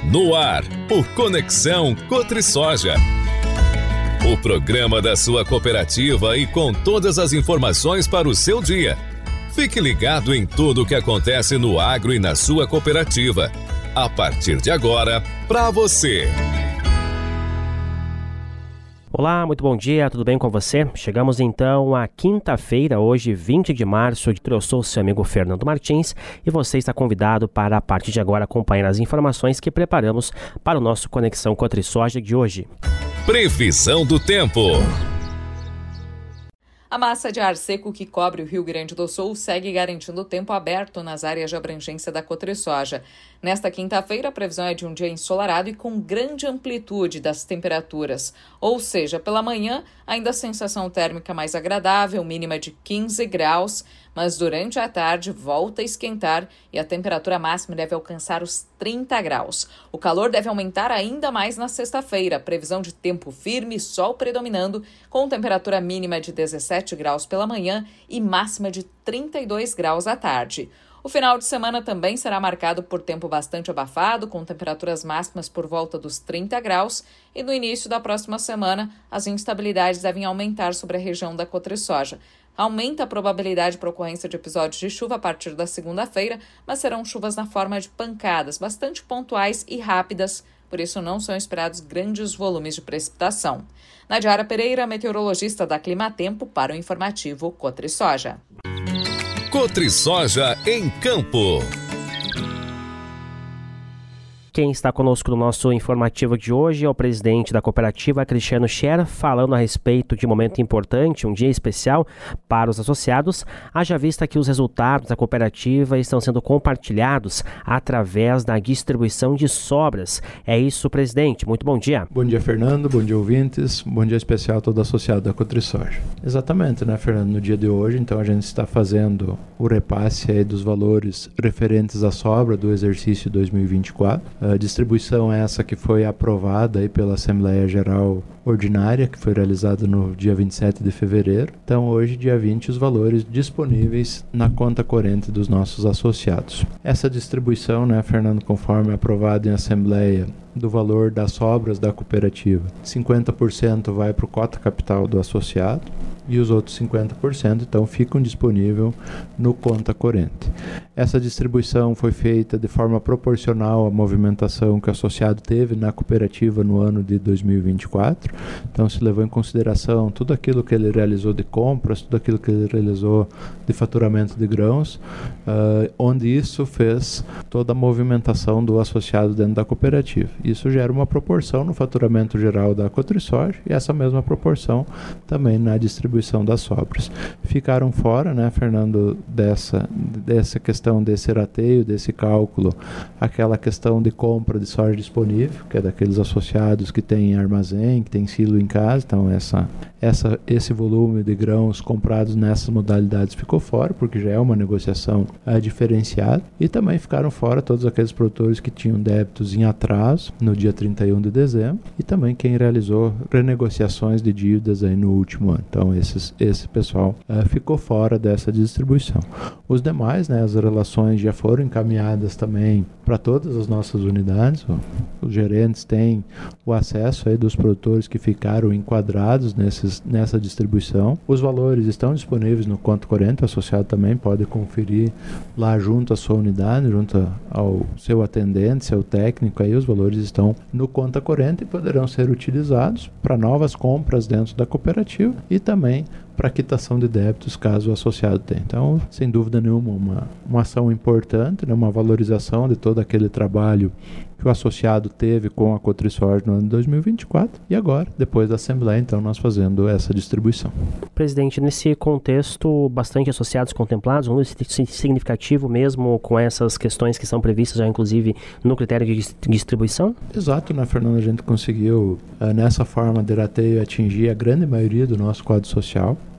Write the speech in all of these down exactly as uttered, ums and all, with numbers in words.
No ar, o Conexão Cotrisoja. O programa da sua cooperativa e com todas as informações para o seu dia. Fique ligado em tudo o que acontece no agro e na sua cooperativa. A partir de agora, para você. Olá, muito bom dia, tudo bem com você? Chegamos então à quinta-feira, hoje vinte de março. Eu sou o seu amigo Fernando Martins e você está convidado para, a partir de agora, acompanhar as informações que preparamos para o nosso Conexão Cotrisoja de hoje. Previsão do tempo. A massa de ar seco que cobre o Rio Grande do Sul segue garantindo tempo aberto nas áreas de abrangência da Cotrisoja. Nesta quinta-feira, a previsão é de um dia ensolarado e com grande amplitude das temperaturas. Ou seja, pela manhã, ainda a sensação térmica mais agradável, mínima de quinze graus, mas durante a tarde volta a esquentar e a temperatura máxima deve alcançar os trinta graus. O calor deve aumentar ainda mais na sexta-feira, previsão de tempo firme, sol predominando, com temperatura mínima de dezessete graus pela manhã e máxima de trinta e dois graus à tarde. O final de semana também será marcado por tempo bastante abafado, com temperaturas máximas por volta dos trinta graus, e no início da próxima semana as instabilidades devem aumentar sobre a região da Cotrisoja. Aumenta a probabilidade para ocorrência de episódios de chuva a partir da segunda-feira, mas serão chuvas na forma de pancadas, bastante pontuais e rápidas, por isso não são esperados grandes volumes de precipitação. Nadiara Pereira, meteorologista da Climatempo, para o informativo Cotrisoja. Cotrisoja em Campo. Quem está conosco no nosso informativo de hoje é o presidente da cooperativa, Cristiano Scher, falando a respeito de um momento importante, um dia especial para os associados, haja vista que os resultados da cooperativa estão sendo compartilhados através da distribuição de sobras. É isso, presidente. Muito bom dia. Bom dia, Fernando. Bom dia, ouvintes. Bom dia especial a todo associado da Cotrisoja. Exatamente, né, Fernando? No dia de hoje, então, a gente está fazendo o repasse aí dos valores referentes à sobra do exercício dois mil e vinte e quatro. A distribuição é essa que foi aprovada aí pela Assembleia Geral Ordinária, que foi realizada no dia vinte e sete de fevereiro. Então, hoje, dia vinte, os valores disponíveis na conta corrente dos nossos associados. Essa distribuição, né, Fernando, conforme aprovado em Assembleia, do valor das sobras da cooperativa, cinquenta por cento vai para o cota capital do associado e os outros cinquenta por cento então ficam disponíveis no conta corrente. Essa distribuição foi feita de forma proporcional à movimentação que o associado teve na cooperativa no ano de dois mil e vinte e quatro. Então se levou em consideração tudo aquilo que ele realizou de compras, tudo aquilo que ele realizou de faturamento de grãos, uh, onde isso fez toda a movimentação do associado dentro da cooperativa. Isso gera uma proporção no faturamento geral da Cotrisoja e essa mesma proporção também na distribuição das sobras. Ficaram fora, né, Fernando, dessa, dessa questão desse rateio, desse cálculo, aquela questão de compra de soja disponível, que é daqueles associados que têm armazém, que têm silo em casa. Então essa, essa, esse volume de grãos comprados nessas modalidades ficou fora, porque já é uma negociação é, diferenciada. E também ficaram fora todos aqueles produtores que tinham débitos em atraso no dia trinta e um de dezembro e também quem realizou renegociações de dívidas aí no último ano. Então esses, esse pessoal uh, ficou fora dessa distribuição. Os demais, né, as relações já foram encaminhadas também para todas as nossas unidades. Os gerentes têm o acesso aí dos produtores que ficaram enquadrados nesses, nessa distribuição. Os valores estão disponíveis no conto corrente, o associado também pode conferir lá junto à sua unidade, junto ao seu atendente, seu técnico, aí os valores estão no conta corrente e poderão ser utilizados para novas compras dentro da cooperativa e também para quitação de débitos, caso o associado tenha. Então, sem dúvida nenhuma, uma, uma ação importante, né, uma valorização de todo aquele trabalho que o associado teve com a Cotrisoja no ano de dois mil e vinte e quatro e agora, depois da Assembleia, então, nós fazendo essa distribuição. Presidente, nesse contexto, bastante associados contemplados, um número significativo mesmo com essas questões que são previstas já, inclusive, no critério de distribuição? Exato, né, Fernando? A gente conseguiu, nessa forma de rateio, atingir a grande maioria do nosso quadro social.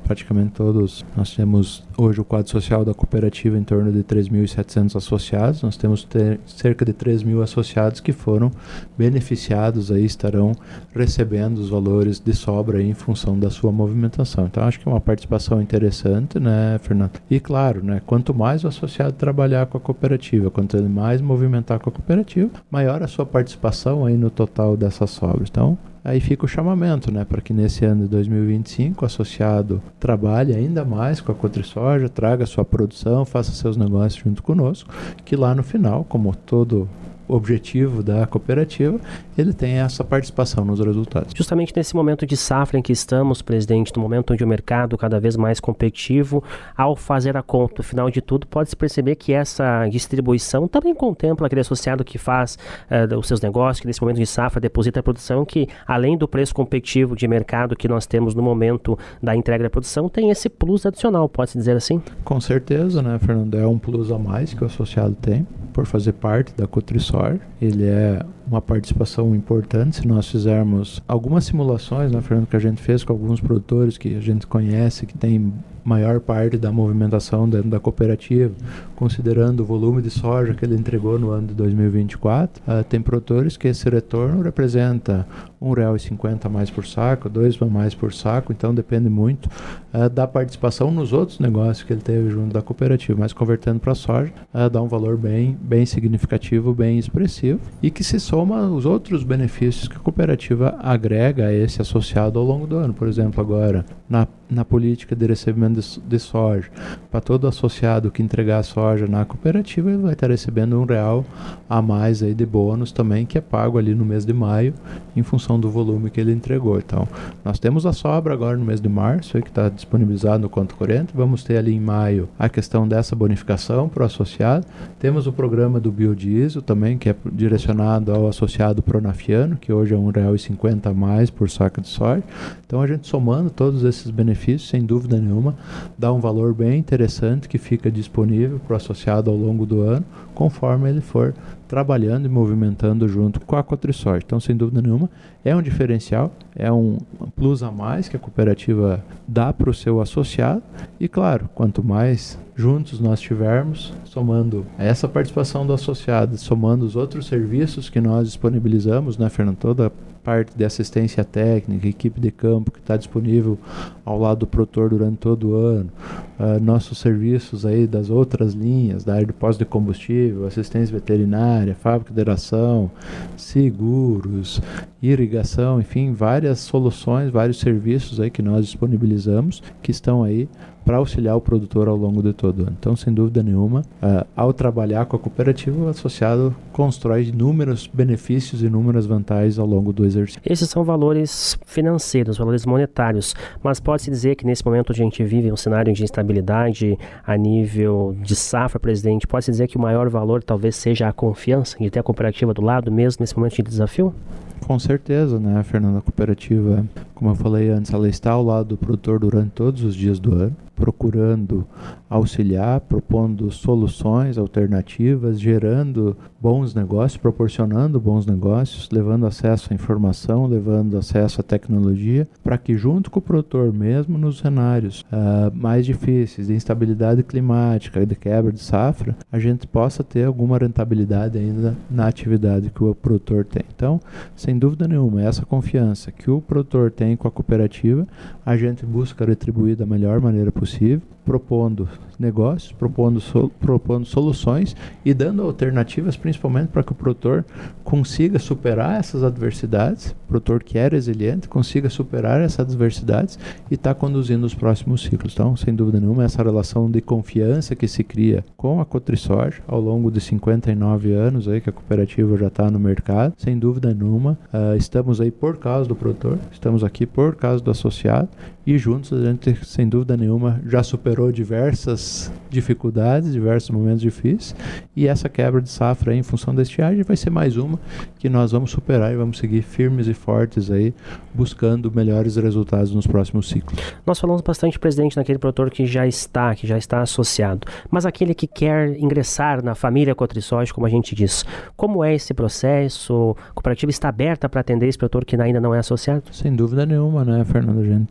praticamente todos. Nós temos hoje o quadro social da cooperativa em torno de três mil e setecentos associados. Nós temos ter, cerca de três mil associados que foram beneficiados, aí estarão recebendo os valores de sobra aí em função da sua movimentação. Então acho que é uma participação interessante, né, Fernando? E claro, né, quanto mais o associado trabalhar com a cooperativa, quanto ele mais movimentar com a cooperativa, maior a sua participação aí no total dessas sobras. Então aí fica o chamamento, né, para que nesse ano de dois mil e vinte e cinco o associado trabalhe ainda mais com a CotriSoja, traga sua produção, faça seus negócios junto conosco, que lá no final, como todo objetivo da cooperativa, ele tem essa participação nos resultados. Justamente nesse momento de safra em que estamos, presidente, no momento onde o mercado cada vez mais competitivo, ao fazer a conta, no final de tudo, pode-se perceber que essa distribuição também contempla aquele associado que faz uh, os seus negócios, que nesse momento de safra deposita a produção, que além do preço competitivo de mercado que nós temos no momento da entrega da produção, tem esse plus adicional, pode-se dizer assim? Com certeza, né, Fernando? É um plus a mais que o associado tem por fazer parte da CotriSoja. Ele é uma participação importante. Se nós fizermos algumas simulações, né, Fernando, que a gente fez com alguns produtores que a gente conhece, que tem maior parte da movimentação dentro da cooperativa, considerando o volume de soja que ele entregou no ano de dois mil e vinte e quatro, uh, tem produtores que esse retorno representa um real e cinquenta a mais por saco, dois a mais por saco, então depende muito uh, da participação nos outros negócios que ele teve junto da cooperativa, mas convertendo para a soja, uh, dá um valor bem, bem significativo, bem expressivo, e que se soma os outros benefícios que a cooperativa agrega a esse associado ao longo do ano. Por exemplo, agora, na, na política de recebimento de, de soja, para todo associado que entregar soja na cooperativa, ele vai estar recebendo um real a mais aí de bônus também, que é pago ali no mês de maio, em função do volume que ele entregou. Então, nós temos a sobra agora no mês de março, aí, que está disponibilizado no conto corrente. Vamos ter ali em maio a questão dessa bonificação para o associado. Temos o programa do biodiesel também, que é direcionado ao associado pronafiano, que hoje é um real e cinquenta a mais por saco de soja. Então, a gente somando todos esses benefícios, sem dúvida nenhuma, dá um valor bem interessante que fica disponível para o associado ao longo do ano, conforme ele for trabalhando e movimentando junto com a CotriSoja. Então, sem dúvida nenhuma, é um diferencial, é um plus a mais que a cooperativa dá para o seu associado. E, claro, quanto mais juntos nós tivermos, somando essa participação do associado, somando os outros serviços que nós disponibilizamos, né, Fernando? Toda parte de assistência técnica, equipe de campo que está disponível ao lado do produtor durante todo o ano, uh, nossos serviços aí das outras linhas, da área de pós de combustível, assistência veterinária, fábrica de ração, seguros, irrigação, enfim, várias soluções, vários serviços aí que nós disponibilizamos, que estão aí para auxiliar o produtor ao longo de todo o ano. Então, sem dúvida nenhuma, uh, ao trabalhar com a cooperativa, o associado constrói inúmeros benefícios e inúmeras vantagens ao longo do exercício. Esses são valores financeiros, valores monetários, mas pode-se dizer que nesse momento a gente vive um cenário de instabilidade a nível de safra, presidente, pode-se dizer que o maior valor talvez seja a confiança de ter a cooperativa do lado mesmo nesse momento de desafio? Com certeza, né, Fernanda? A cooperativa, como eu falei antes, ela está ao lado do produtor durante todos os dias do ano, procurando auxiliar, propondo soluções alternativas, gerando bons negócios, proporcionando bons negócios, levando acesso à informação, levando acesso à tecnologia, para que junto com o produtor mesmo nos cenários uh, mais difíceis, de instabilidade climática, de quebra de safra, a gente possa ter alguma rentabilidade ainda na atividade que o produtor tem. Então, sem dúvida nenhuma, essa confiança que o produtor tem com a cooperativa, a gente busca retribuir da melhor maneira possível, propondo negócios, propondo, so, propondo soluções e dando alternativas, principalmente para que o produtor consiga superar essas adversidades, o produtor que é resiliente, consiga superar essas adversidades e está conduzindo os próximos ciclos. Então, sem dúvida nenhuma, essa relação de confiança que se cria com a CotriSoja ao longo de cinquenta e nove anos aí que a cooperativa já está no mercado, sem dúvida nenhuma, uh, estamos aí por causa do produtor, estamos aqui por causa do associado e juntos a gente, sem dúvida nenhuma, já superou diversas dificuldades, diversos momentos difíceis, e essa quebra de safra aí, em função da estiagem vai ser mais uma que nós vamos superar e vamos seguir firmes e fortes aí, buscando melhores resultados nos próximos ciclos. Nós falamos bastante, presidente, naquele produtor que já está, que já está associado, mas aquele que quer ingressar na família CotriSoja, como a gente diz, como é esse processo? A cooperativa está aberta para atender esse produtor que ainda não é associado? Sem dúvida nenhuma, né, Fernando? A gente está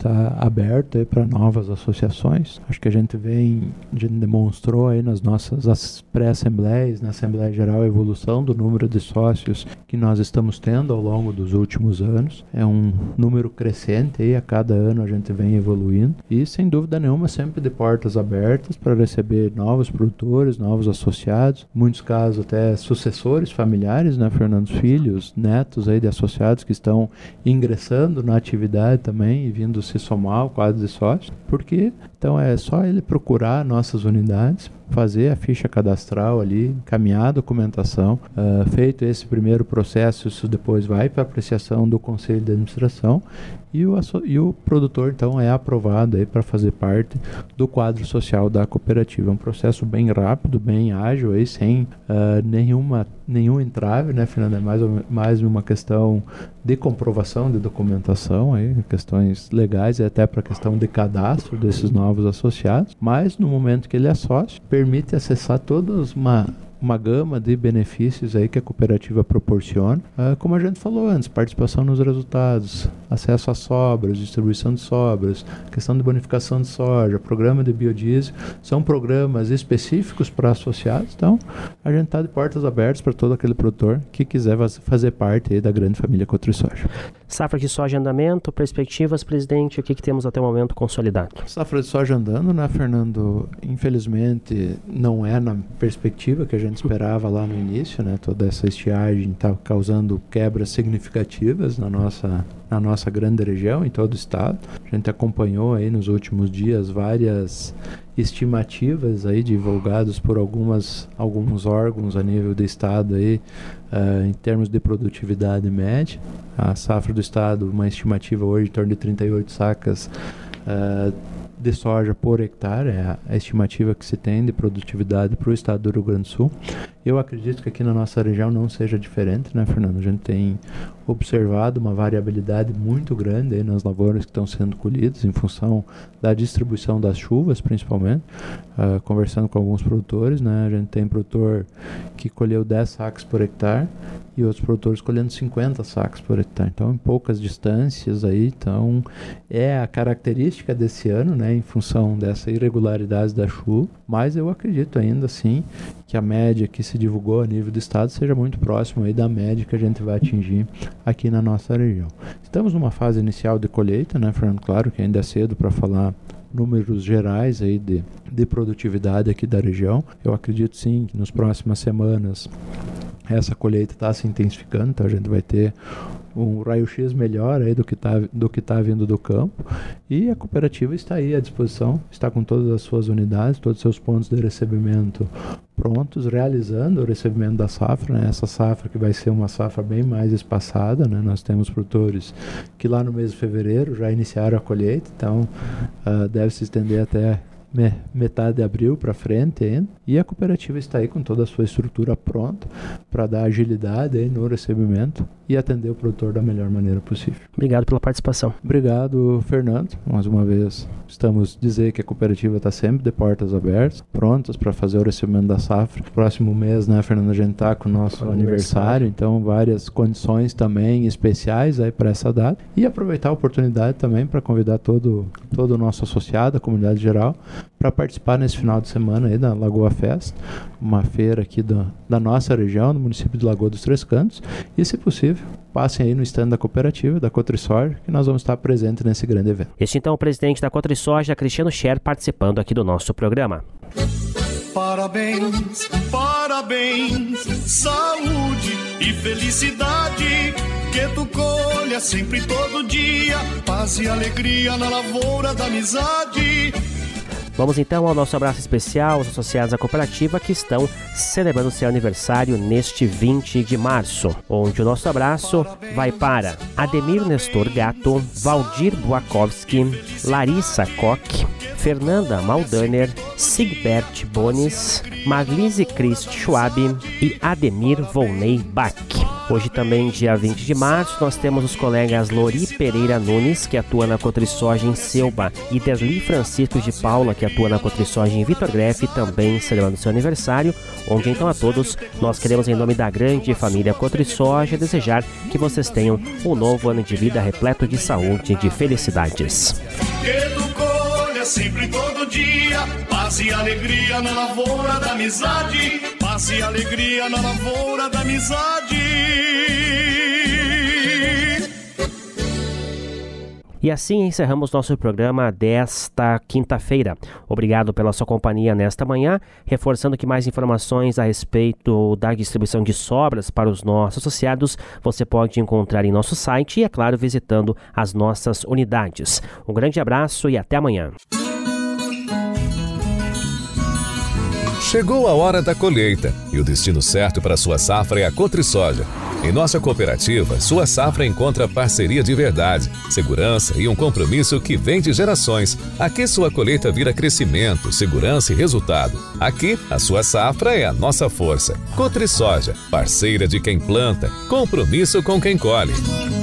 aberto para novas associações. Acho que a gente vem, a gente demonstrou aí nas nossas pré-assembleias, na Assembleia Geral, a evolução do número de sócios que nós estamos tendo ao longo dos últimos anos. É um número crescente aí, a cada ano a gente vem evoluindo e, sem dúvida nenhuma, sempre de portas abertas para receber novos produtores, novos associados, em muitos casos até sucessores familiares, né, Fernando, filhos, netos aí de associados que estão ingressando na atividade também e vindo se somar ao quadro de sócios, porque então é só ele procurar nossas unidades, fazer a ficha cadastral ali, encaminhar a documentação, uh, feito esse primeiro processo, isso depois vai para apreciação do Conselho de Administração e o, e o produtor então é aprovado aí para fazer parte do quadro social da cooperativa. É um processo bem rápido, bem ágil, aí, sem uh, nenhuma, nenhum entrave, né, Fernanda? É mais, mais uma questão de comprovação de documentação, aí, questões legais e até para a questão de cadastro desses novos associados, mas no momento que ele é sócio, permite acessar todas uma uma gama de benefícios aí que a cooperativa proporciona, uh, como a gente falou antes, participação nos resultados, acesso a sobras, distribuição de sobras, questão de bonificação de soja, programa de biodiesel, são programas específicos para associados, então a gente está de portas abertas para todo aquele produtor que quiser fazer parte aí da grande família Cotrisoja. Safra de soja em andamento, perspectivas, presidente, o que, que temos até o momento consolidado? Safra de soja andando, né, Fernando? Infelizmente não é na perspectiva que a gente esperava lá no início, né? Toda essa estiagem está causando quebras significativas na nossa, na nossa grande região, em todo o estado. A gente acompanhou aí nos últimos dias várias estimativas aí divulgadas por algumas, alguns órgãos a nível do estado aí, uh, em termos de produtividade média. A safra do estado, uma estimativa hoje em torno de trinta e oito sacas uh, de soja por hectare, é a estimativa que se tem de produtividade para o estado do Rio Grande do Sul. Eu acredito que aqui na nossa região não seja diferente, né, Fernando? A gente tem observado uma variabilidade muito grande aí nas lavouras que estão sendo colhidas em função da distribuição das chuvas, principalmente. Uh, conversando com alguns produtores, né, a gente tem produtor que colheu dez sacas por hectare e outros produtores colhendo cinquenta sacas por hectare. Então, em poucas distâncias aí, então, é a característica desse ano, né, em função dessa irregularidade da chuva, mas eu acredito ainda assim que a média que se divulgou a nível do estado seja muito próximo aí da média que a gente vai atingir aqui na nossa região. Estamos numa fase inicial de colheita, né, Fernando? Claro que ainda é cedo para falar números gerais aí de, de produtividade aqui da região. Eu acredito sim que nas próximas semanas essa colheita está se intensificando, então a gente vai ter um raio-x melhor aí do que está do que tá vindo do campo, e a cooperativa está aí à disposição, está com todas as suas unidades, todos os seus pontos de recebimento prontos, realizando o recebimento da safra, né? Essa safra que vai ser uma safra bem mais espaçada, né? Nós temos produtores que lá no mês de fevereiro já iniciaram a colheita, então uh, deve se estender até metade de abril para frente ainda, e a cooperativa está aí com toda a sua estrutura pronta para dar agilidade aí no recebimento e atender o produtor da melhor maneira possível. Obrigado pela participação. Obrigado, Fernando. Mais uma vez, estamos dizer que a cooperativa está sempre de portas abertas, prontas para fazer o recebimento da safra. Próximo mês, né, Fernando, a gente está com o nosso aniversário, aniversário, então várias condições também especiais aí para essa data, e aproveitar a oportunidade também para convidar todo, todo o nosso associado, a comunidade geral, para participar nesse final de semana aí da Lagoa Fest, uma feira aqui do, da nossa região, do município de Lagoa dos Três Cantos, e se possível, passem aí no stand da cooperativa, da Cotrisoja, que nós vamos estar presentes nesse grande evento. Este então é o presidente da Cotrisoja, Cristiano Scher, participando aqui do nosso programa. Parabéns, parabéns, saúde e felicidade, que tu colha sempre todo dia, paz e alegria na lavoura da amizade. Vamos então ao nosso abraço especial aos associados à cooperativa que estão celebrando seu aniversário neste vinte de março, onde o nosso abraço vai para Ademir Nestor Gato, Valdir Buakowski, Larissa Koch, Fernanda Maldaner, Sigbert Bonis, Marlise Christ Schwab e Ademir Volney Bach. Hoje também, dia vinte de março, nós temos os colegas Lori Pereira Nunes, que atua na Cotrisoja em Selba, e Derli Francisco de Paula, que atua na Cotrisoja em Vitor Grefe, também celebrando seu aniversário, onde então a todos nós queremos, em nome da grande família Cotrisoja, desejar que vocês tenham um novo ano de vida repleto de saúde e de felicidades. que tu colha sempre todo dia. Paz e alegria na lavoura da amizade. Paz e alegria na lavoura da amizade. E assim encerramos nosso programa desta quinta-feira. Obrigado pela sua companhia nesta manhã, reforçando que mais informações a respeito da distribuição de sobras para os nossos associados você pode encontrar em nosso site e, é claro, visitando as nossas unidades. Um grande abraço e até amanhã. Chegou a hora da colheita e o destino certo para sua safra é a Cotrisoja. Em nossa cooperativa, sua safra encontra parceria de verdade, segurança e um compromisso que vem de gerações. Aqui sua colheita vira crescimento, segurança e resultado. Aqui, a sua safra é a nossa força. Cotrisoja, parceira de quem planta, compromisso com quem colhe.